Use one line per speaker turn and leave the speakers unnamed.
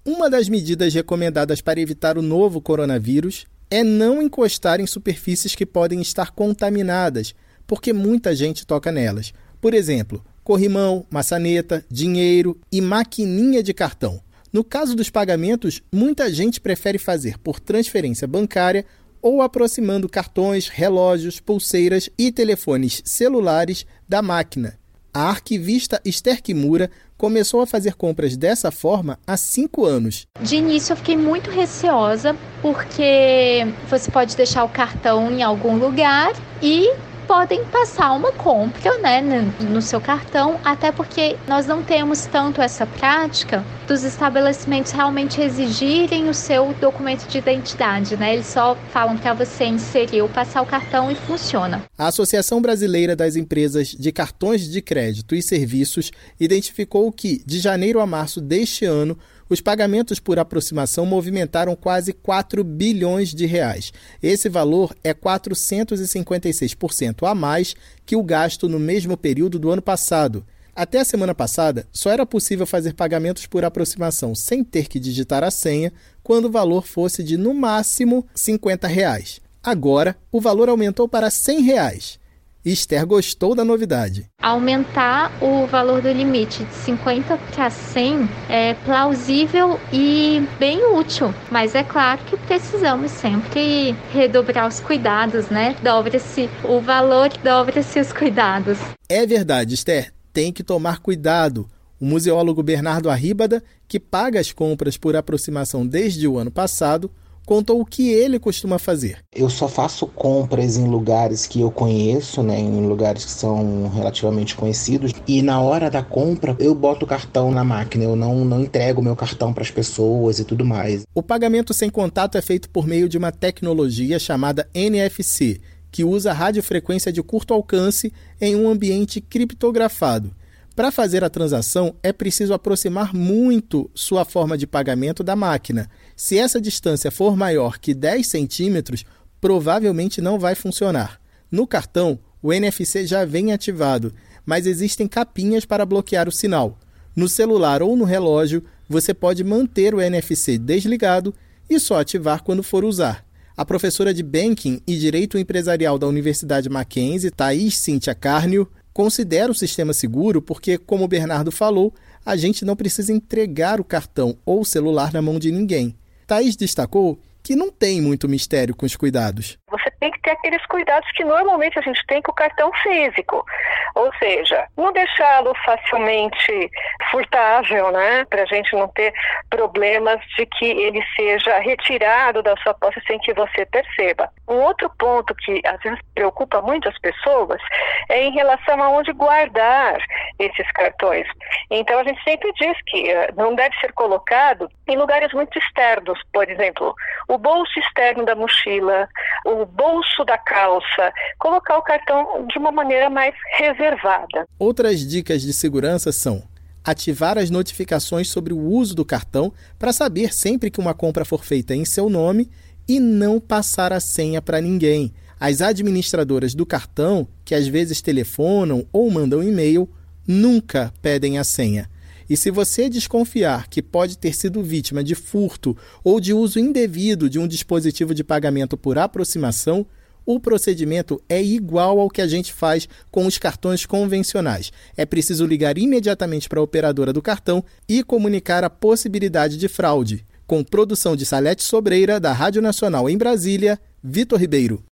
Uma das medidas recomendadas para evitar o novo coronavírus é não encostar em superfícies que podem estar contaminadas, porque muita gente toca nelas. Por exemplo, corrimão, maçaneta, dinheiro e maquininha de cartão. No caso dos pagamentos, muita gente prefere fazer por transferência bancária ou aproximando cartões, relógios, pulseiras e telefones celulares da máquina. A arquivista Esther Kimura começou a fazer compras dessa forma há 5 anos.
De início eu fiquei muito receosa, porque você pode deixar o cartão em algum lugar e podem passar uma compra, né, no seu cartão, até porque nós não temos tanto essa prática dos estabelecimentos realmente exigirem o seu documento de identidade, né? Eles só falam para você inserir ou passar o cartão e funciona.
A Associação Brasileira das Empresas de Cartões de Crédito e Serviços identificou que, de janeiro a março deste ano, os pagamentos por aproximação movimentaram quase 4 bilhões de reais. Esse valor é 456% a mais que o gasto no mesmo período do ano passado. Até a semana passada, só era possível fazer pagamentos por aproximação sem ter que digitar a senha quando o valor fosse de, no máximo, R$ 50. Agora, o valor aumentou para R$ 100. Esther gostou da novidade.
Aumentar o valor do limite de 50 para 100 é plausível e bem útil, mas é claro que precisamos sempre redobrar os cuidados, né? Dobra-se o valor, dobra-se os cuidados.
É verdade, Esther, tem que tomar cuidado. O museólogo Bernardo Arríbada, que paga as compras por aproximação desde o ano passado, contou o que ele costuma fazer.
Eu só faço compras em lugares que eu conheço, né, em lugares que são relativamente conhecidos. E na hora da compra, eu boto o cartão na máquina, eu não entrego o meu cartão para as pessoas e tudo mais.
O pagamento sem contato é feito por meio de uma tecnologia chamada NFC, que usa radiofrequência de curto alcance em um ambiente criptografado. Para fazer a transação, é preciso aproximar muito sua forma de pagamento da máquina. Se essa distância for maior que 10 centímetros, provavelmente não vai funcionar. No cartão, o NFC já vem ativado, mas existem capinhas para bloquear o sinal. No celular ou no relógio, você pode manter o NFC desligado e só ativar quando for usar. A professora de Banking e Direito Empresarial da Universidade Mackenzie, Thaís Cíntia Carnio, considera o sistema seguro porque, como o Bernardo falou, a gente não precisa entregar o cartão ou o celular na mão de ninguém. Thaís destacou que não tem muito mistério com os cuidados.
Você tem que ter aqueles cuidados que normalmente a gente tem com o cartão físico. Ou seja, não deixá-lo facilmente furtável, né? Para a gente não ter problemas de que ele seja retirado da sua posse sem que você perceba. Um outro ponto que às vezes preocupa muito as pessoas é em relação a onde guardar esses cartões. Então a gente sempre diz que não deve ser colocado em lugares muito externos, por exemplo, o bolso externo da mochila, o bolso da calça, colocar o cartão de uma maneira mais reservada.
Outras dicas de segurança são ativar as notificações sobre o uso do cartão para saber sempre que uma compra for feita em seu nome e não passar a senha para ninguém. As administradoras do cartão, que às vezes telefonam ou mandam e-mail, nunca pedem a senha. E se você desconfiar que pode ter sido vítima de furto ou de uso indevido de um dispositivo de pagamento por aproximação, o procedimento é igual ao que a gente faz com os cartões convencionais. É preciso ligar imediatamente para a operadora do cartão e comunicar a possibilidade de fraude. Com produção de Salete Sobreira, da Rádio Nacional em Brasília, Vitor Ribeiro.